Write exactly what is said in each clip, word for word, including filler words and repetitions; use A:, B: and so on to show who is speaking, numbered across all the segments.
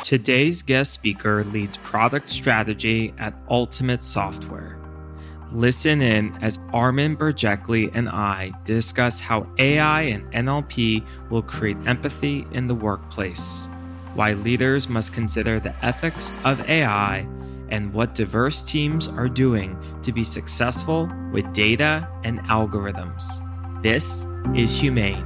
A: Today's guest speaker leads product strategy at Ultimate Software. Listen in as Armin Burjekli and I discuss how A I and N L P will create empathy in the workplace, why leaders must consider the ethics of A I, and what diverse teams are doing to be successful with data and algorithms. This is Humane.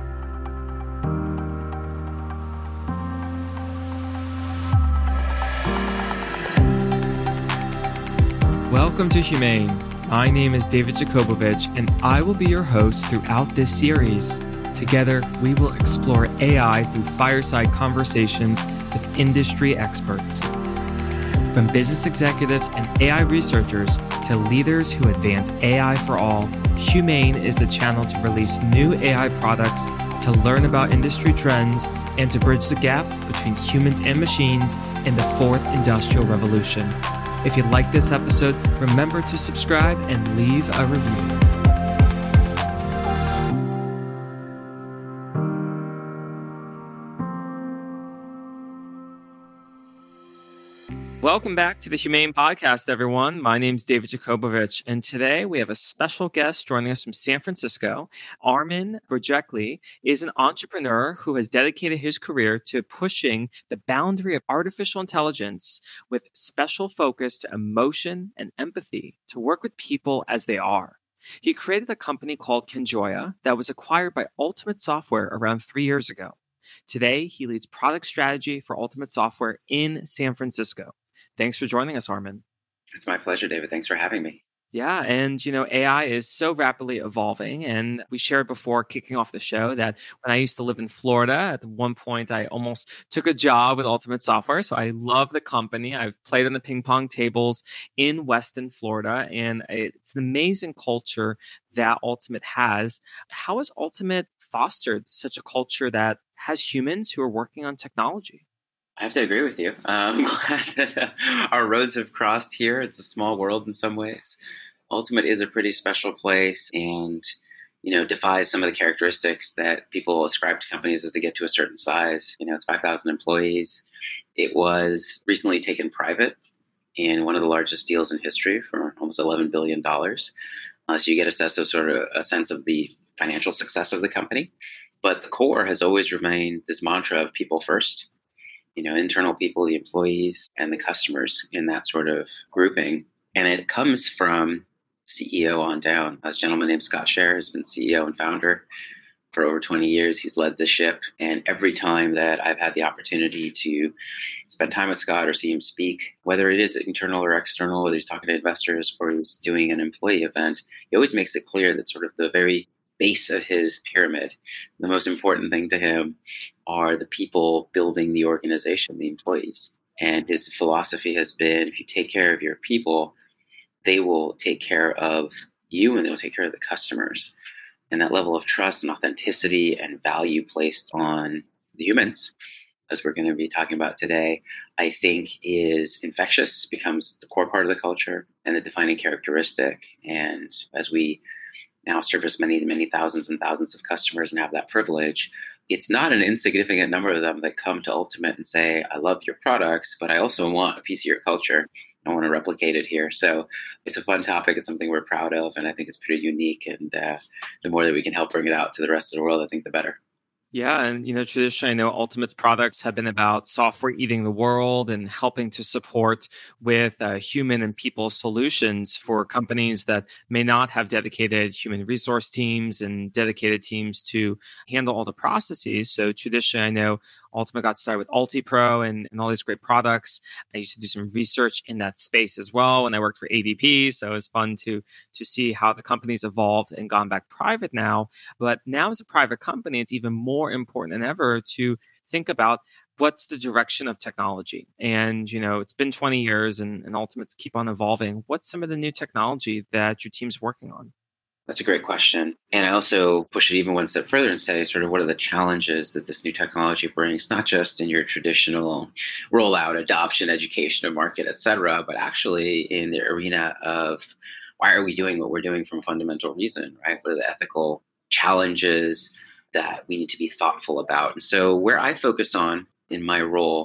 A: Welcome to Humane. My name is David Jakobovich, and I will be your host throughout this series. Together, we will explore A I through fireside conversations with industry experts. From business executives and A I researchers to leaders who advance A I for all, Humane is the channel to release new A I products, to learn about industry trends, and to bridge the gap between humans and machines in the fourth industrial revolution. If you like this episode, remember to subscribe and leave a review. Welcome back to the Humane Podcast, everyone. My name is David Jakobovich, and today we have a special guest joining us from San Francisco. Armin Burjekli is an entrepreneur who has dedicated his career to pushing the boundary of artificial intelligence with special focus to emotion and empathy to work with people as they are. He created a company called Kenjoya that was acquired by Ultimate Software around three years ago. Today, he leads product strategy for Ultimate Software in San Francisco. Thanks for joining us, Armin.
B: It's my pleasure, David. Thanks for having me.
A: Yeah, and you know, A I is so rapidly evolving, and we shared before kicking off the show that when I used to live in Florida, at one point I almost took a job with Ultimate Software. So I love the company. I've played on the ping pong tables in Weston, Florida, and it's an amazing culture that Ultimate has. How has Ultimate fostered such a culture that has humans who are working on technology?
B: I have to agree with you. Um, I'm glad that our roads have crossed here. It's a small world in some ways. Ultimate is a pretty special place and, you know, defies some of the characteristics that people ascribe to companies as they get to a certain size. You know, it's five thousand employees. It was recently taken private in one of the largest deals in history for almost eleven billion dollars. Uh, so you get a sense of sort of a sense of the financial success of the company. But the core has always remained this mantra of people first. You know, internal people, the employees, and the customers in that sort of grouping. And it comes from C E O on down. A gentleman named Scott Scher has been C E O and founder for over twenty years. He's led the ship. And every time that I've had the opportunity to spend time with Scott or see him speak, whether it is internal or external, whether he's talking to investors or he's doing an employee event, he always makes it clear that sort of the very base of his pyramid, the most important thing to him are the people building the organization, the employees. And his philosophy has been, if you take care of your people, they will take care of you and they will take care of the customers. And that level of trust and authenticity and value placed on the humans, as we're going to be talking about today, I think is infectious, becomes the core part of the culture and the defining characteristic. And as we now service many, many thousands and thousands of customers and have that privilege, it's not an insignificant number of them that come to Ultimate and say, I love your products, but I also want a piece of your culture. I want to replicate it here. So it's a fun topic. It's something we're proud of, and I think it's pretty unique. And uh, the more that we can help bring it out to the rest of the world, I think the better.
A: Yeah. And, you know, traditionally, I know Ultimate's products have been about software eating the world and helping to support with uh, human and people solutions for companies that may not have dedicated human resource teams and dedicated teams to handle all the processes. So traditionally, I know Ultimate got started with UltiPro and, and all these great products. I used to do some research in that space as well when I worked for A D P. So it was fun to to see how the company's evolved and gone back private now. But now as a private company, it's even more important than ever to think about what's the direction of technology. And, you know, it's been twenty years and, and Ultimates keep on evolving. What's some of the new technology that your team's working on?
B: That's a great question. And I also push it even one step further and say sort of what are the challenges that this new technology brings, not just in your traditional rollout, adoption, education, or market, et cetera, but actually in the arena of why are we doing what we're doing from a fundamental reason, right? What are the ethical challenges that we need to be thoughtful about? And so where I focus on in my role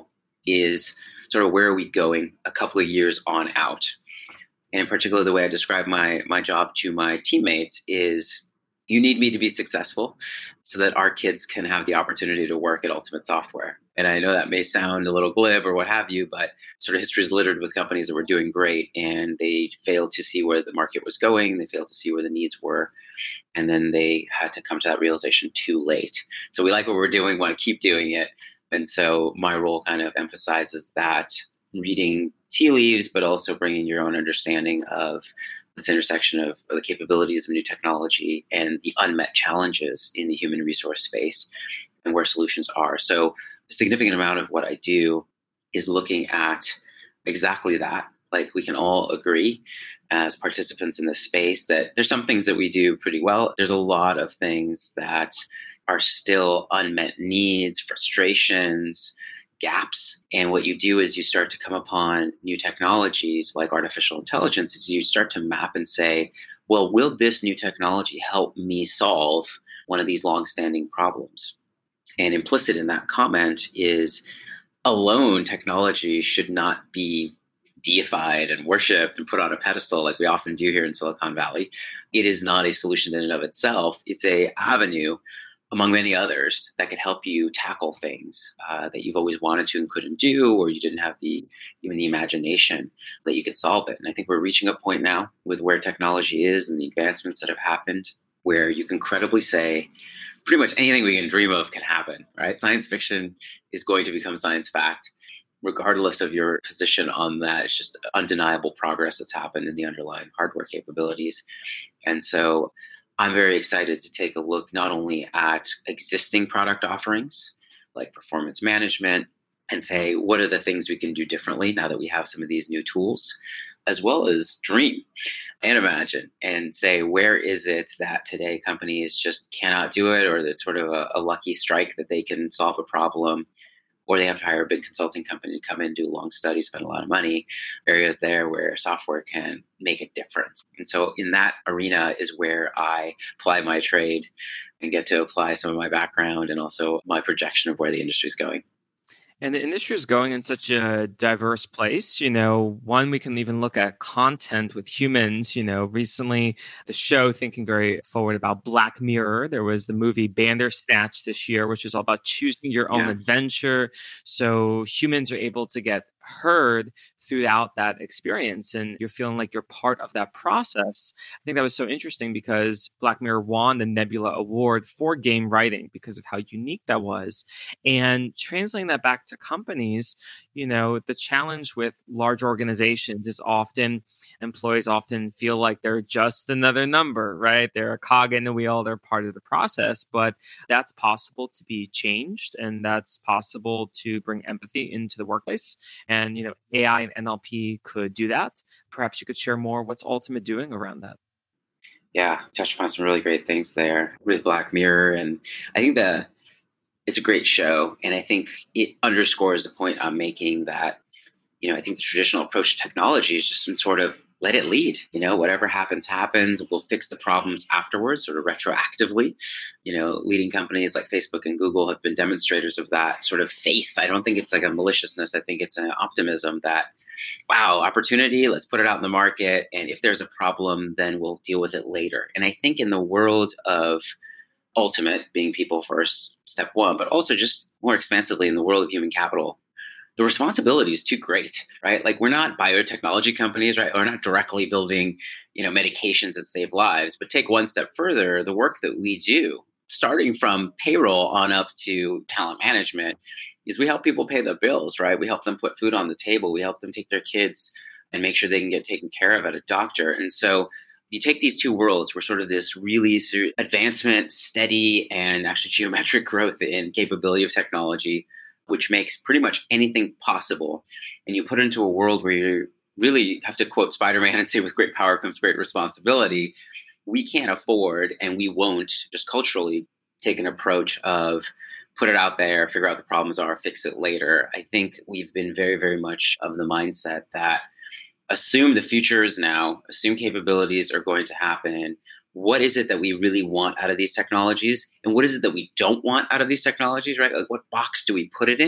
B: is sort of where are we going a couple of years on out. And in particular, the way I describe my my job to my teammates is you need me to be successful so that our kids can have the opportunity to work at Ultimate Software. And I know that may sound a little glib or what have you, but sort of history is littered with companies that were doing great and they failed to see where the market was going. They failed to see where the needs were. And then they had to come to that realization too late. So we like what we're doing, want to keep doing it. And so my role kind of emphasizes that reading tea leaves, but also bringing your own understanding of this intersection of, of the capabilities of new technology and the unmet challenges in the human resource space and where solutions are. So a significant amount of what I do is looking at exactly that. Like we can all agree as participants in this space that there's some things that we do pretty well. There's a lot of things that are still unmet needs, frustrations, gaps. And what you do is you start to come upon new technologies like artificial intelligence is you start to map and say, well, will this new technology help me solve one of these longstanding problems? And implicit in that comment is alone technology should not be deified and worshipped and put on a pedestal like we often do here in Silicon Valley. It is not a solution in and of itself. It's an avenue among many others that could help you tackle things uh, that you've always wanted to and couldn't do, or you didn't have the even the imagination that you could solve it. And I think we're reaching a point now with where technology is and the advancements that have happened, where you can credibly say pretty much anything we can dream of can happen, right? Science fiction is going to become science fact, regardless of your position on that. It's just undeniable progress that's happened in the underlying hardware capabilities. And so I'm very excited to take a look not only at existing product offerings like performance management and say, what are the things we can do differently now that we have some of these new tools, as well as dream and imagine and say, where is it that today companies just cannot do it, or that's sort of a, a lucky strike that they can solve a problem, or they have to hire a big consulting company to come in, do long studies, spend a lot of money, areas there where software can make a difference. And so in that arena is where I apply my trade and get to apply some of my background and also my projection of where the industry is going.
A: And the industry is going in such a diverse place. You know, one, we can even look at content with humans. You know, recently the show thinking very forward about Black Mirror. There was the movie Bandersnatch this year, which is all about choosing your own yeah. adventure. So humans are able to get heard throughout that experience and you're feeling like you're part of that process. I think that was so interesting because Black Mirror won the Nebula Award for game writing because of how unique that was. And translating that back to companies, you know, the challenge with large organizations is often employees often feel like they're just another number, right? They're a cog in the wheel, they're part of the process, but that's possible to be changed and that's possible to bring empathy into the workplace. And, you know, A I and N L P could do that. Perhaps you could share more what's Ultimate doing around that.
B: Yeah, touched upon some really great things there with Black Mirror. And I think that it's a great show. And I think it underscores the point I'm making that, you know, I think the traditional approach to technology is just some sort of let it lead, you know, whatever happens, happens. We'll fix the problems afterwards, sort of retroactively. You know, leading companies like Facebook and Google have been demonstrators of that sort of faith. I don't think it's like a maliciousness. I think it's an optimism that, wow, opportunity, let's put it out in the market. And if there's a problem, then we'll deal with it later. And I think in the world of Ultimate being people first, step one, but also just more expansively in the world of human capital, the responsibility is too great, right? Like we're not biotechnology companies, right? We're not directly building, you know, medications that save lives, but take one step further, the work that we do, starting from payroll on up to talent management, is we help people pay their bills, right? We help them put food on the table. We help them take their kids and make sure they can get taken care of at a doctor. And so you take these two worlds where sort of this really advancement, steady, and actually geometric growth in capability of technology, which makes pretty much anything possible. And you put it into a world where you really have to quote Spider-Man and say, with great power comes great responsibility. We can't afford, and we won't just culturally take an approach of put it out there, figure out the problems are, fix it later. I think we've been very, very much of the mindset that assume the future is now, assume capabilities are going to happen. What is it that we really want out of these technologies? And what is it that we don't want out of these technologies, right? Like what box do we put it in?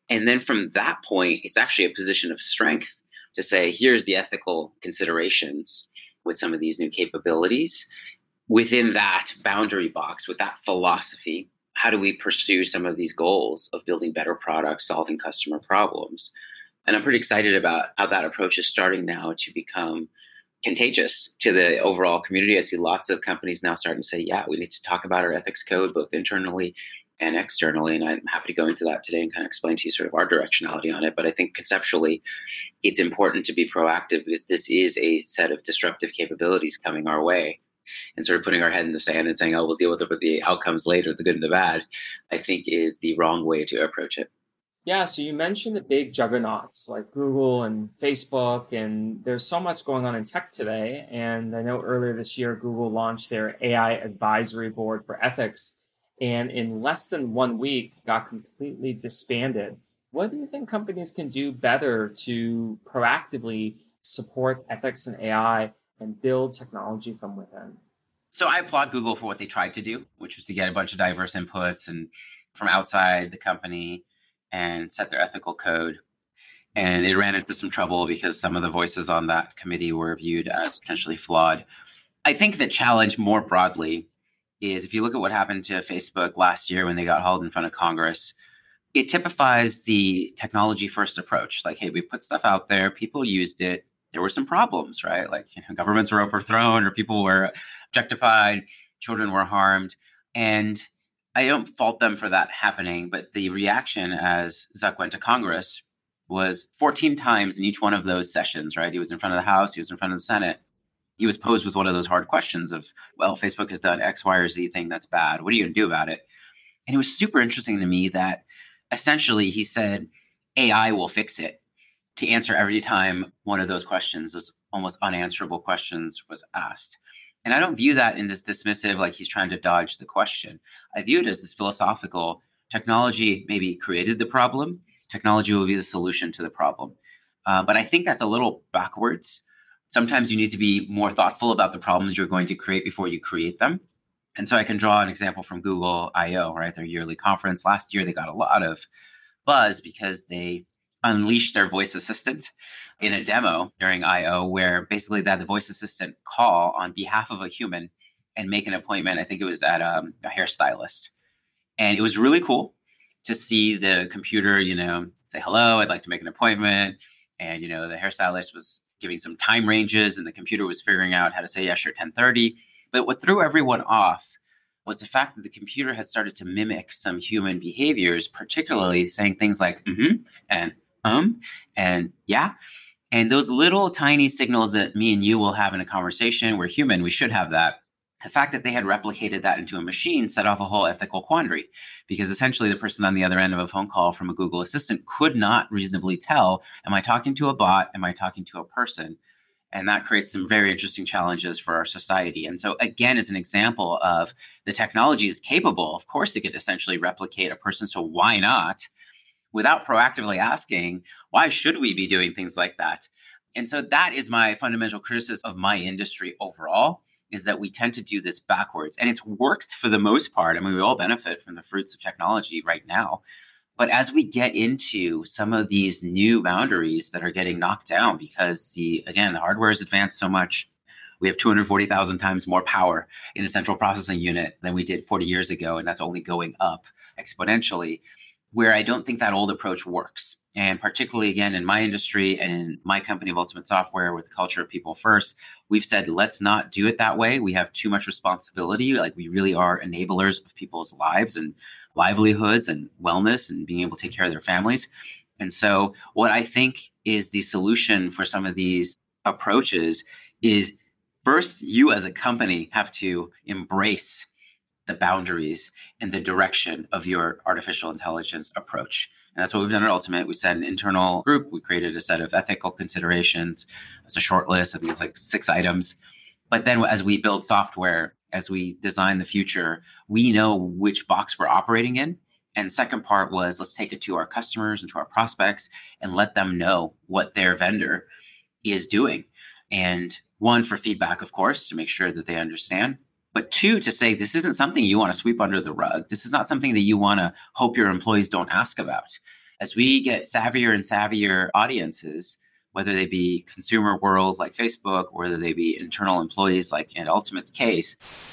B: And then from that point, it's actually a position of strength to say, here's the ethical considerations with some of these new capabilities. Within that boundary box, with that philosophy, how do we pursue some of these goals of building better products, solving customer problems? And I'm pretty excited about how that approach is starting now to become contagious to the overall community. I see lots of companies now starting to say, yeah, we need to talk about our ethics code, both internally and externally. And I'm happy to go into that today and kind of explain to you sort of our directionality on it. But I think conceptually, it's important to be proactive because this is a set of disruptive capabilities coming our way. And sort of putting our head in the sand and saying, oh, we'll deal with, it, with the outcomes later, the good and the bad, I think is the wrong way to approach it.
A: Yeah, so you mentioned the big juggernauts like Google and Facebook, and there's so much going on in tech today. And I know earlier this year, Google launched their A I advisory board for ethics, and in less than one week got completely disbanded. What do you think companies can do better to proactively support ethics and A I and build technology from within?
C: So I applaud Google for what they tried to do, which was to get a bunch of diverse inputs and from outside the company and set their ethical code. And it ran into some trouble because some of the voices on that committee were viewed as potentially flawed. I think the challenge more broadly is if you look at what happened to Facebook last year when they got hauled in front of Congress, it typifies the technology first approach. Like, hey, we put stuff out there, people used it. There were some problems, right? Like, you know, governments were overthrown or people were objectified, children were harmed. And I don't fault them for that happening, but the reaction as Zuck went to Congress was fourteen times in each one of those sessions, right? He was in front of the House, he was in front of the Senate. He was posed with one of those hard questions of, well, Facebook has done X, Y, or Z thing that's bad. What are you going to do about it? And it was super interesting to me that essentially he said, A I will fix it, to answer every time one of those questions, those almost unanswerable questions, was asked. And I don't view that in this dismissive, like he's trying to dodge the question. I view it as this philosophical technology maybe created the problem. Technology will be the solution to the problem. Uh, but I think that's a little backwards. Sometimes you need to be more thoughtful about the problems you're going to create before you create them. And so I can draw an example from Google I O, right? Their yearly conference. Last year, they got a lot of buzz because they unleashed their voice assistant in a demo during I O where basically they had the voice assistant call on behalf of a human and make an appointment. I think it was at um, a hairstylist. And it was really cool to see the computer, you know, say, hello, I'd like to make an appointment. And, you know, the hairstylist was giving some time ranges and the computer was figuring out how to say, yeah, sure, ten thirty. But what threw everyone off was the fact that the computer had started to mimic some human behaviors, particularly saying things like, mm-hmm, and um, and yeah. And those little tiny signals that me and you will have in a conversation, we're human, we should have that. The fact that they had replicated that into a machine set off a whole ethical quandary, because essentially the person on the other end of a phone call from a Google Assistant could not reasonably tell, am I talking to a bot? Am I talking to a person? And that creates some very interesting challenges for our society. And so again, as an example of the technology is capable, of course it could essentially replicate a person. So why not? Without proactively asking, why should we be doing things like that? And so that is my fundamental criticism of my industry overall, is that we tend to do this backwards. And it's worked for the most part. I mean, we all benefit from the fruits of technology right now. But as we get into some of these new boundaries that are getting knocked down, because the, again, the hardware has advanced so much, we have two hundred forty thousand times more power in a central processing unit than we did forty years ago. And that's only going up exponentially, where I don't think that old approach works. And particularly, again, in my industry and in my company of Ultimate Software with the culture of people first, we've said, let's not do it that way. We have too much responsibility. Like, we really are enablers of people's lives and livelihoods and wellness and being able to take care of their families. And so what I think is the solution for some of these approaches is, first, you as a company have to embrace the boundaries and the direction of your artificial intelligence approach. And that's what we've done at Ultimate. We set an internal group. We created a set of ethical considerations. It's a short list. I think it's like six items. But then as we build software, as we design the future, we know which box we're operating in. And second part was, let's take it to our customers and to our prospects and let them know what their vendor is doing. And one, for feedback, of course, to make sure that they understand. But two, to say, this isn't something you want to sweep under the rug. This is not something that you want to hope your employees don't ask about. As we get savvier and savvier audiences, whether they be consumer world like Facebook, or whether they be internal employees like in Ultimate's case.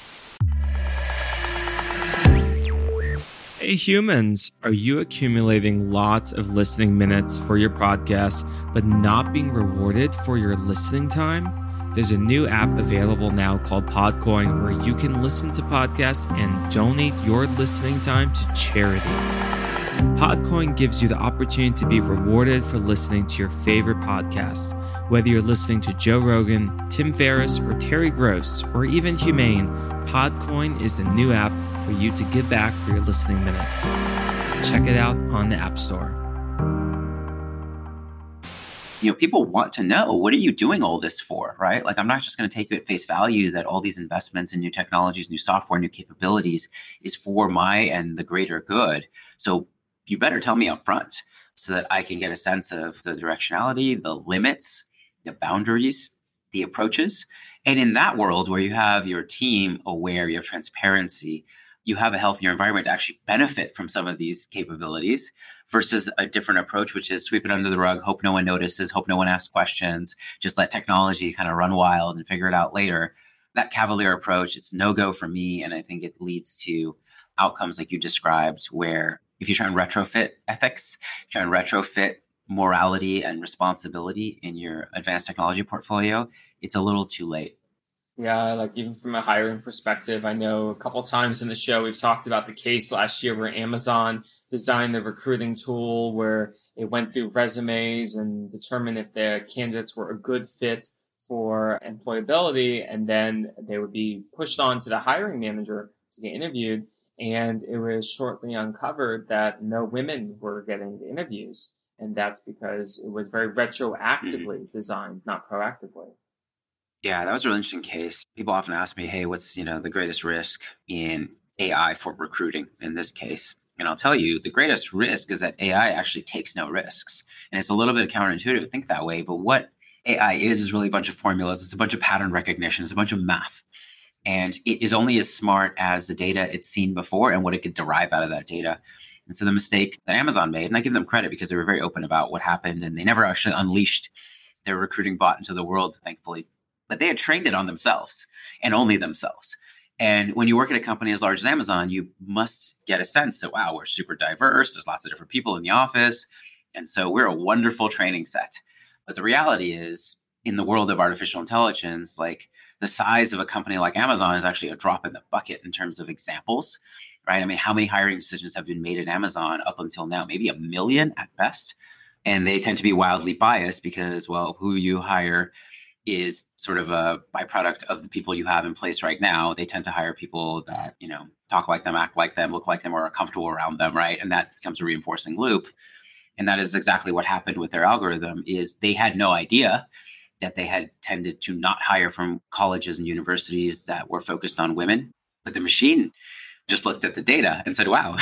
A: Hey humans, are you accumulating lots of listening minutes for your podcast, but not being rewarded for your listening time? There's a new app available now called Podcoin where you can listen to podcasts and donate your listening time to charity. Podcoin gives you the opportunity to be rewarded for listening to your favorite podcasts. Whether you're listening to Joe Rogan, Tim Ferriss, or Terry Gross, or even Humane, Podcoin is the new app for you to give back for your listening minutes. Check it out on the App Store.
C: You know, people want to know, what are you doing all this for, right? Like, I'm not just going to take you at face value that all these investments in new technologies, new software, new capabilities is for my and the greater good. So you better tell me up front so that I can get a sense of the directionality, the limits, the boundaries, the approaches. And in that world where you have your team aware, you have transparency, you have a healthier environment to actually benefit from some of these capabilities versus a different approach, which is sweep it under the rug, hope no one notices, hope no one asks questions, just let technology kind of run wild and figure it out later. That cavalier approach, it's no-go for me. And I think it leads to outcomes like you described, where if you try and retrofit ethics, try and retrofit morality and responsibility in your advanced technology portfolio, it's a little too late.
A: Yeah, like even from a hiring perspective, I know a couple times in the show, we've talked about the case last year where Amazon designed the recruiting tool where it went through resumes and determined if the candidates were a good fit for employability. And then they would be pushed on to the hiring manager to get interviewed. And it was shortly uncovered that no women were getting the interviews. And that's because it was very retroactively designed, not proactively.
C: Yeah, that was a really interesting case. People often ask me, hey, what's, you know, the greatest risk in A I for recruiting in this case? And I'll tell you, the greatest risk is that A I actually takes no risks. And it's a little bit counterintuitive to think that way. But what A I is, is really a bunch of formulas. It's a bunch of pattern recognition. It's a bunch of math. And it is only as smart as the data it's seen before and what it could derive out of that data. And so the mistake that Amazon made, and I give them credit because they were very open about what happened, and they never actually unleashed their recruiting bot into the world, thankfully. But they had trained it on themselves and only themselves. And when you work at a company as large as Amazon, you must get a sense that, wow, we're super diverse. There's lots of different people in the office. And so we're a wonderful training set. But the reality is, in the world of artificial intelligence, like the size of a company like Amazon is actually a drop in the bucket in terms of examples, right? I mean, how many hiring decisions have been made at Amazon up until now? Maybe a million at best. And they tend to be wildly biased because, well, who you hire is sort of a byproduct of the people you have in place right now. They tend to hire people that, you know, talk like them, act like them, look like them, or are comfortable around them, right? And that becomes a reinforcing loop. And that is exactly what happened with their algorithm. Is they had no idea that they had tended to not hire from colleges and universities that were focused on women. But the machine just looked at the data and said, wow,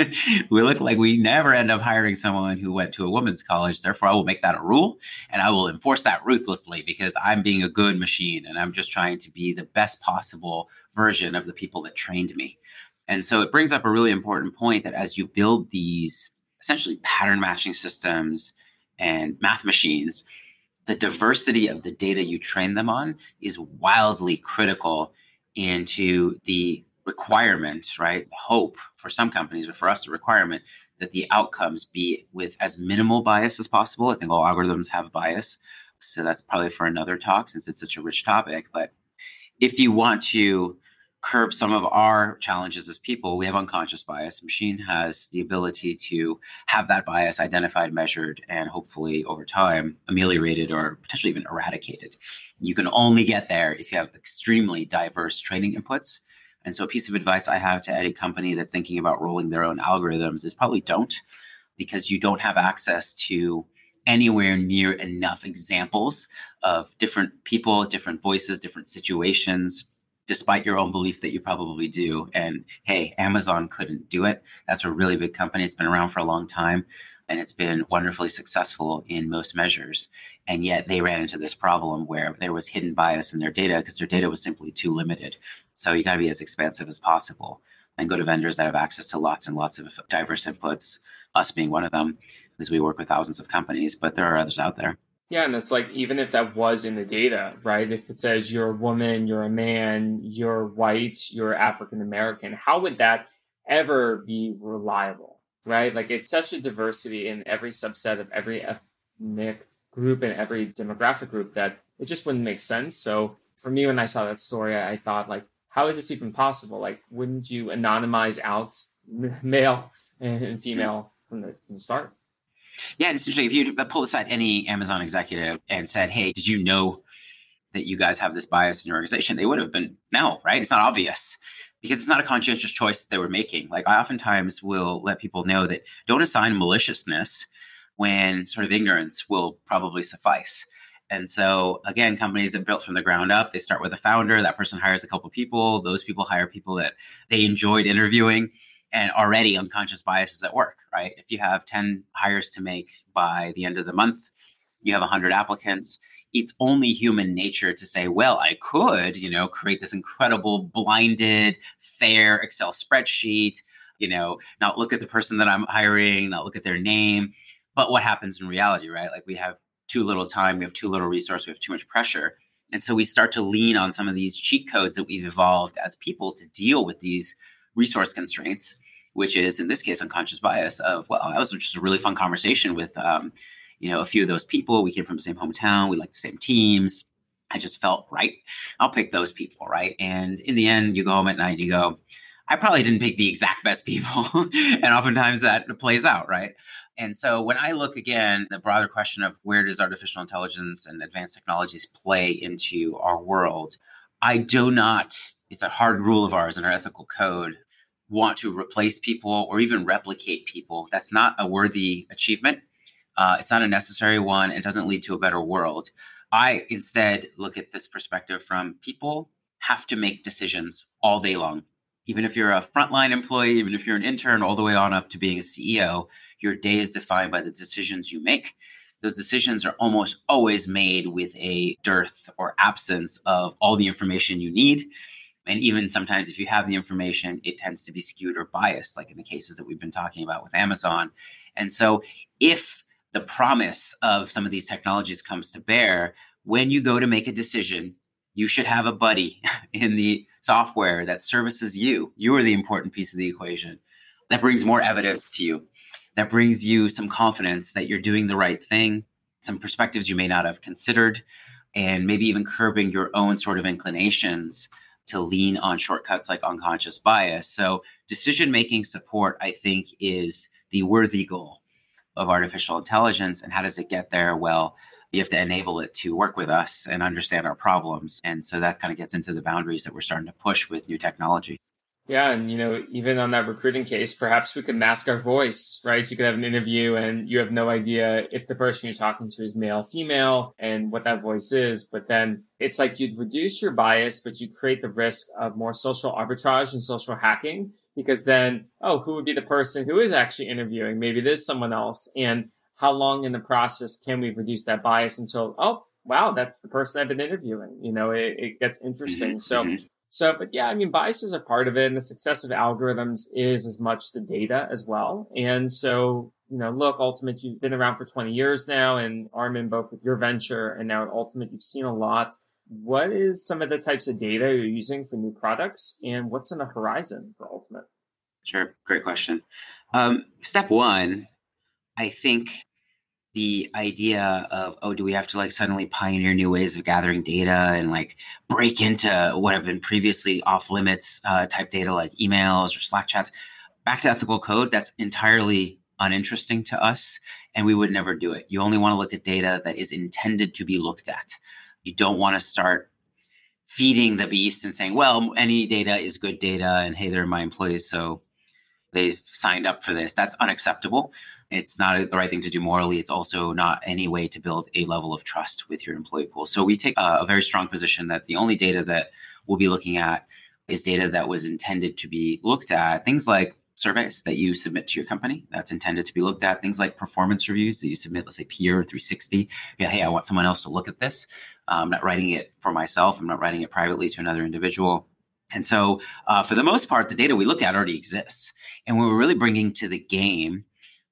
C: we look like we never end up hiring someone who went to a women's college. Therefore, I will make that a rule and I will enforce that ruthlessly because I'm being a good machine and I'm just trying to be the best possible version of the people that trained me. And so it brings up a really important point that as you build these essentially pattern matching systems and math machines, the diversity of the data you train them on is wildly critical into the requirement, right? The hope for some companies, but for us, the requirement that the outcomes be with as minimal bias as possible. I think all algorithms have bias. So that's probably for another talk since it's such a rich topic. But if you want to curb some of our challenges as people, we have unconscious bias. Machine has the ability to have that bias identified, measured, and hopefully over time ameliorated or potentially even eradicated. You can only get there if you have extremely diverse training inputs. And so a piece of advice I have to any company that's thinking about rolling their own algorithms is probably don't, because you don't have access to anywhere near enough examples of different people, different voices, different situations, despite your own belief that you probably do. And hey, Amazon couldn't do it. That's a really big company. It's been around for a long time, and it's been wonderfully successful in most measures. And yet they ran into this problem where there was hidden bias in their data because their data was simply too limited. So you got to be as expansive as possible and go to vendors that have access to lots and lots of diverse inputs, us being one of them, because we work with thousands of companies, but there are others out there.
A: Yeah, and it's like, even if that was in the data, right? If it says you're a woman, you're a man, you're white, you're African American, how would that ever be reliable, right? Like, it's such a diversity in every subset of every ethnic group and every demographic group that it just wouldn't make sense. So for me, when I saw that story, I thought, like, how is this even possible? Like, wouldn't you anonymize out male and female from the, from the start?
C: Yeah, and it's interesting. If you pulled aside any Amazon executive and said, hey, did you know that you guys have this bias in your organization? They would have been, no, right? It's not obvious because it's not a conscientious choice that they were making. Like, I oftentimes will let people know that don't assign maliciousness when sort of ignorance will probably suffice. And so, again, companies that built from the ground up, they start with a founder. That person hires a couple of people. Those people hire people that they enjoyed interviewing. And already unconscious bias is at work, right? If you have ten hires to make by the end of the month, you have one hundred applicants. It's only human nature to say, well, I could, you know, create this incredible blinded, fair Excel spreadsheet, you know, not look at the person that I'm hiring, not look at their name. But what happens in reality, right? Like, we have too little time, we have too little resource, we have too much pressure. And so we start to lean on some of these cheat codes that we've evolved as people to deal with these resource constraints, which is, in this case, unconscious bias of, well, that was just a really fun conversation with, um, you know, a few of those people. We came from the same hometown. We like the same teams. I just felt right. I'll pick those people, right? And in the end, you go home at night, you go, I probably didn't pick the exact best people. And oftentimes that plays out, right? And so when I look again, the broader question of where does artificial intelligence and advanced technologies play into our world, I do not, it's a hard rule of ours in our ethical code, want to replace people or even replicate people. That's not a worthy achievement. Uh, it's not a necessary one. It doesn't lead to a better world. I instead look at this perspective from people have to make decisions all day long. Even if you're a frontline employee, even if you're an intern, all the way on up to being a C E O, your day is defined by the decisions you make. Those decisions are almost always made with a dearth or absence of all the information you need. And even sometimes if you have the information, it tends to be skewed or biased, like in the cases that we've been talking about with Amazon. And so if the promise of some of these technologies comes to bear, when you go to make a decision, you should have a buddy in the software that services you. You are the important piece of the equation. That brings more evidence to you. That brings you some confidence that you're doing the right thing, some perspectives you may not have considered, and maybe even curbing your own sort of inclinations to lean on shortcuts like unconscious bias. So decision-making support, I think, is the worthy goal of artificial intelligence. And how does it get there? Well, you have to enable it to work with us and understand our problems. And so that kind of gets into the boundaries that we're starting to push with new technology.
A: Yeah. And, you know, even on that recruiting case, perhaps we could mask our voice, right? You could have an interview and you have no idea if the person you're talking to is male, female, and what that voice is. But then it's like you'd reduce your bias, but you create the risk of more social arbitrage and social hacking, because then, oh, who would be the person who is actually interviewing? Maybe it is someone else. And how long in the process can we reduce that bias until, oh, wow, that's the person I've been interviewing? You know, it, it gets interesting. So, so, but yeah, I mean, bias is a part of it. And the success of algorithms is as much the data as well. And so, you know, look, Ultimate, you've been around for twenty years now, and Armin, both with your venture and now at Ultimate, you've seen a lot. What is some of the types of data you're using for new products, and what's on the horizon for Ultimate?
C: Sure. Great question. Um, step one, I think the idea of, oh, do we have to like suddenly pioneer new ways of gathering data and like break into what have been previously off limits uh, type data like emails or Slack chats? Back to ethical code, that's entirely uninteresting to us, and we would never do it. You only want to look at data that is intended to be looked at. You don't want to start feeding the beast and saying, well, any data is good data, and hey, they're my employees, so they've signed up for this. That's unacceptable. It's not the right thing to do morally. It's also not any way to build a level of trust with your employee pool. So we take a, a very strong position that the only data that we'll be looking at is data that was intended to be looked at. Things like surveys that you submit to your company, that's intended to be looked at. Things like performance reviews that you submit, let's say Peer or three sixty. Yeah, hey, I want someone else to look at this. I'm not writing it for myself. I'm not writing it privately to another individual. And so uh, for the most part, the data we look at already exists. And what we're really bringing to the game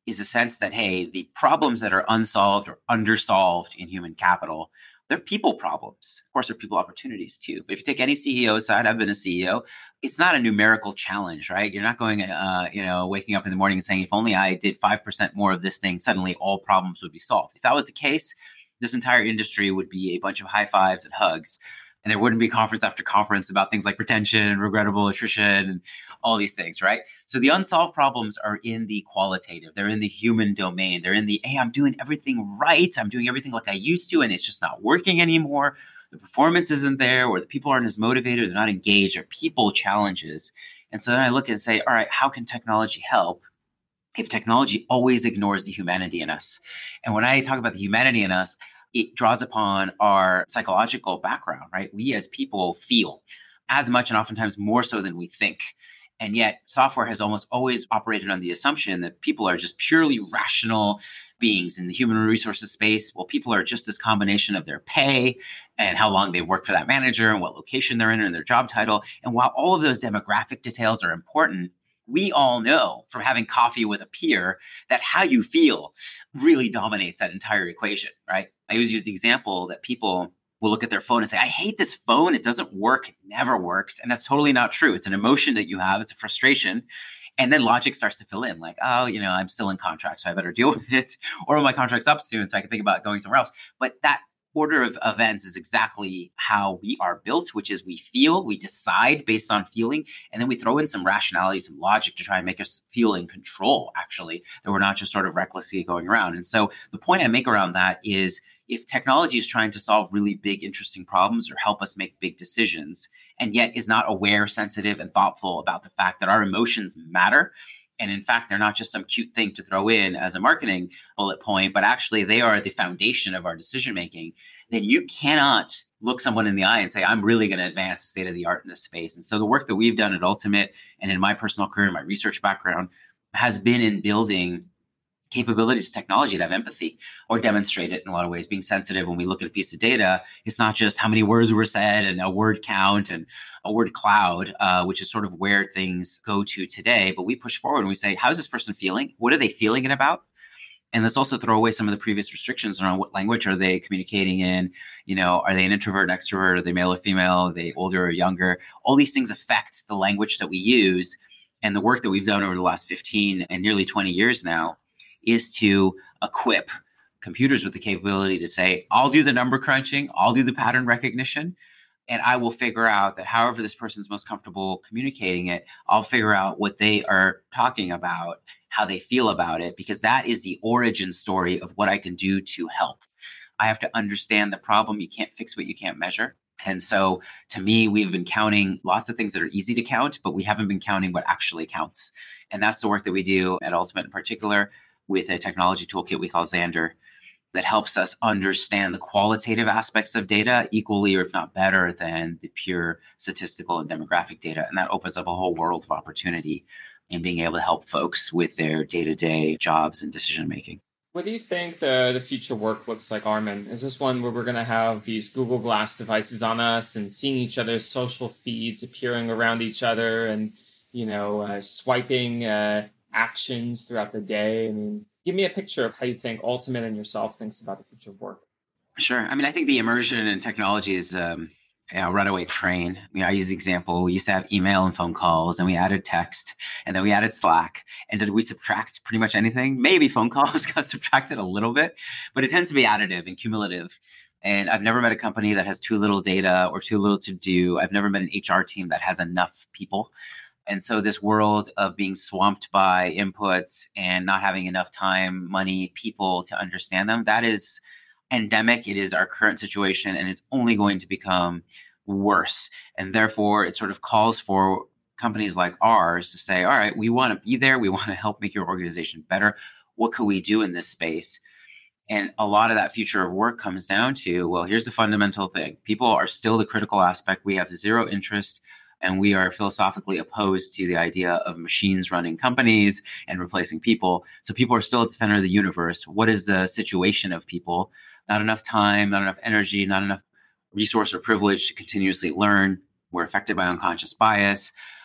C: is a sense that, hey, the problems that are unsolved or undersolved in human capital, they're people problems. Of course, they're people opportunities too. But if you take any C E O side, I've been a C E O, it's not a numerical challenge, right? You're not going, uh, you know, waking up in the morning and saying, if only I did five percent more of this thing, suddenly all problems would be solved. If that was the case, this entire industry would be a bunch of high fives and hugs. And there wouldn't be conference after conference about things like retention, regrettable attrition, and all these things, right? So the unsolved problems are in the qualitative. They're in the human domain. They're in the, hey, I'm doing everything right. I'm doing everything like I used to, and it's just not working anymore. The performance isn't there, or the people aren't as motivated. They're not engaged. They're people challenges. And so then I look and say, all right, how can technology help if technology always ignores the humanity in us? And when I talk about the humanity in us, it draws upon our psychological background, right? We as people feel as much and oftentimes more so than we think. And yet software has almost always operated on the assumption that people are just purely rational beings in the human resources space. Well, people are just this combination of their pay and how long they work for that manager and what location they're in and their job title. And while all of those demographic details are important, we all know from having coffee with a peer that how you feel really dominates that entire equation, right? I always use the example that people will look at their phone and say, I hate this phone. It doesn't work. It never works. And that's totally not true. It's an emotion that you have. It's a frustration. And then logic starts to fill in like, oh, you know, I'm still in contract, so I better deal with it. Or my contract's up soon, so I can think about going somewhere else. But that order of events is exactly how we are built, which is we feel, we decide based on feeling, and then we throw in some rationality, some logic to try and make us feel in control, actually, that we're not just sort of recklessly going around. And so the point I make around that is if technology is trying to solve really big, interesting problems or help us make big decisions, and yet is not aware, sensitive, and thoughtful about the fact that our emotions matter, and in fact, they're not just some cute thing to throw in as a marketing bullet point, but actually they are the foundation of our decision-making, then you cannot look someone in the eye and say, I'm really going to advance the state of the art in this space. And so the work that we've done at Ultimate and in my personal career, my research background, has been in building capabilities, technology to have empathy or demonstrate it in a lot of ways. Being sensitive when we look at a piece of data, it's not just how many words were said and a word count and a word cloud, uh, which is sort of where things go to today. But we push forward and we say, how's this person feeling? What are they feeling it about? And let's also throw away some of the previous restrictions around what language are they communicating in. You know, are they an introvert, an extrovert? Are they male or female? Are they older or younger? All these things affect the language that we use. And the work that we've done over the last fifteen and nearly twenty years now is to equip computers with the capability to say, I'll do the number crunching, I'll do the pattern recognition, and I will figure out that however this person's most comfortable communicating it, I'll figure out what they are talking about, how they feel about it, because that is the origin story of what I can do to help. I have to understand the problem. You can't fix what you can't measure. And so to me, we've been counting lots of things that are easy to count, but we haven't been counting what actually counts. And that's the work that we do at Ultimate in particular, with a technology toolkit we call Xander that helps us understand the qualitative aspects of data equally, or if not better, than the pure statistical and demographic data. And that opens up a whole world of opportunity in being able to help folks with their day-to-day jobs and decision-making.
A: What do you think the, the future work looks like, Armin? Is this one where we're going to have these Google Glass devices on us and seeing each other's social feeds appearing around each other and, you know, uh, swiping uh, actions throughout the day? I mean, give me a picture of how you think Ultimate and yourself thinks about the future of work.
C: Sure. I mean, I think the immersion in technology is um, you know, a runaway train. I mean, I use the example, we used to have email and phone calls, and we added text, and then we added Slack. And did we subtract pretty much anything? Maybe phone calls got subtracted a little bit, but it tends to be additive and cumulative. And I've never met a company that has too little data or too little to do. I've never met an H R team that has enough people. And so this world of being swamped by inputs and not having enough time, money, people to understand them, that is endemic. It is our current situation, and it's only going to become worse. And therefore, it sort of calls for companies like ours to say, all right, we want to be there. We want to help make your organization better. What could we do in this space? And a lot of that future of work comes down to, well, here's the fundamental thing. People are still the critical aspect. We have zero interest, and we are philosophically opposed to the idea of machines running companies and replacing people. So people are still at the center of the universe. What is the situation of people? Not enough time, not enough energy, not enough resource or privilege to continuously learn. We're affected by unconscious bias.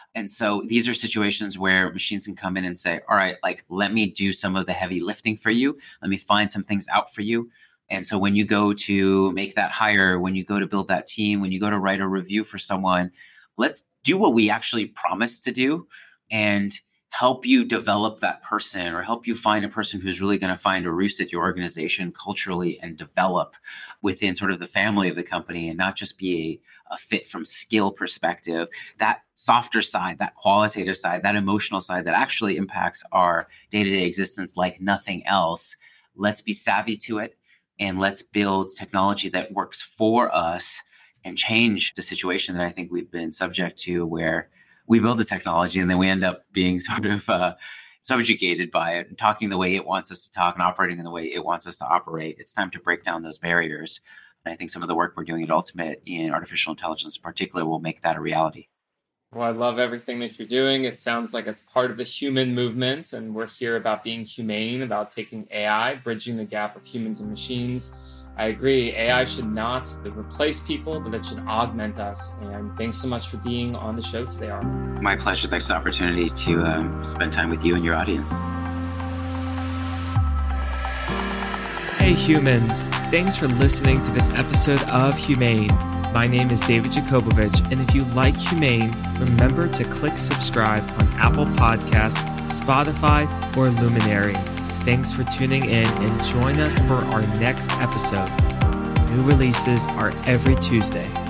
C: And so these are situations where machines can come in and say, all right, like, let me do some of the heavy lifting for you. Let me find some things out for you. And so when you go to make that hire, when you go to build that team, when you go to write a review for someone, let's do what we actually promised to do and help you develop that person, or help you find a person who's really going to find a roost at your organization culturally and develop within sort of the family of the company, and not just be a, a fit from skill perspective. That softer side, that qualitative side, that emotional side that actually impacts our day-to-day existence like nothing else. Let's be savvy to it, and let's build technology that works for us and change the situation that I think we've been subject to, where we build the technology and then we end up being sort of uh, subjugated by it and talking the way it wants us to talk and operating in the way it wants us to operate. It's time to break down those barriers. And I think some of the work we're doing at Ultimate in artificial intelligence in particular will make that a reality.
A: Well, I love everything that you're doing. It sounds like it's part of the human movement, and we're here about being humane, about taking A I, bridging the gap of humans and machines. I agree. A I should not replace people, but it should augment us. And thanks so much for being on the show today, Armin.
C: My pleasure. Thanks for the opportunity to um, spend time with you and your audience.
A: Hey, humans. Thanks for listening to this episode of Humane. My name is David Jacobovich, and if you like Humane, remember to click subscribe on Apple Podcasts, Spotify, or Luminary. Thanks for tuning in, and join us for our next episode. New releases are every Tuesday.